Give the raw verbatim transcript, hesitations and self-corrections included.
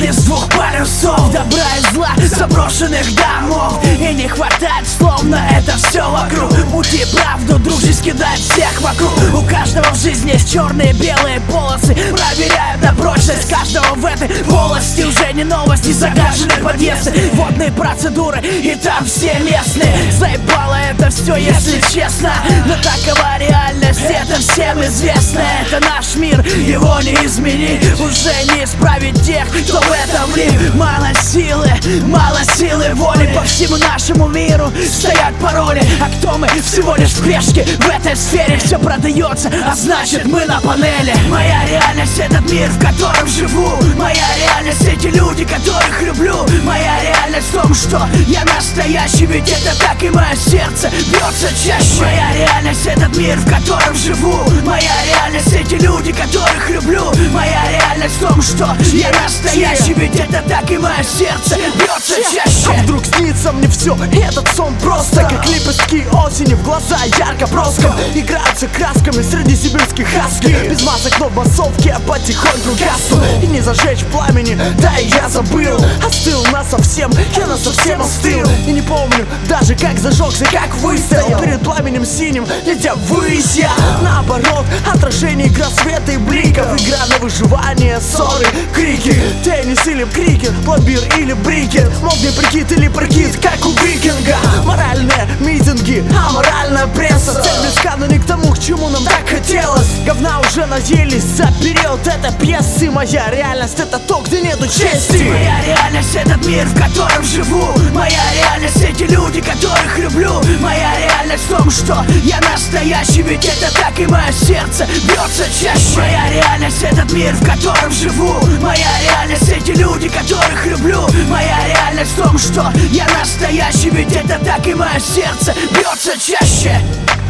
из двух полюсов, добра и зла, заброшенных домов. И не хватает словно это все вокруг. Мути правду, дружись, кидать всех вокруг. У каждого в жизни есть черные и белые полосы. Проверяют на прочность каждого в этой полости. Уже не новости, загажены подъезды, водные процедуры, и там все местные. Заебало это все, если честно, но такова реальность, это всем известно. Это наш мир, его не изменить. Уже не исправить тех, кто в этом влип. Мало силы, мало силы воли. По всему нашему миру стоят пароли. А кто мы? Всего лишь в клешке. В этой сфере все продается, а значит мы на панели. Моя реальность — этот мир, в котором живу. Моя реальность — эти люди, которых люблю. Моя реальность в том, что я настоящий, ведь это так и мое сердце бьется чаще. Моя реальность — этот мир, в котором живу. Моя реальность — эти люди, которых люблю. Моя реальность в том, что я настоящий, ведь это так и мое сердце бьется чаще. А вдруг снится мне все, этот сон просто как лепестки осени в глаза ярко броском. Играются красками среднесибирских хаски. Без масок, но басовки, а потихоньку гаснут. И не зажечь пламени, да и я забыл. Остыл насовсем, я насовсем остыл. И не помню даже как зажегся, как выстоял перед пламенем синим, летя ввысь я. Наоборот, отражение игра света и бликов. Игра на выживание, ссоры, крики. Теннис или крикет, пломбир или брикет. Модный прикид или прикид, как у викинга. Моральные митинги, аморальная пресса. Цель близка, но не к тому, к чему нам так хотелось. Говна уже наелись за период этой пьесы. Моя реальность — это то, где нету чести. Моя реальность — этот мир, в котором живу. Моя реальность — эти люди, которых люблю. Моя реальность в том, что я настоящий, ведь это так и мое сердце бьется чаще. Моя реальность — этот мир, в котором живу. Моя реальность — эти люди, которых люблю. Моя реальность в том, что я настоящий, ведь это так и мое сердце бьется чаще.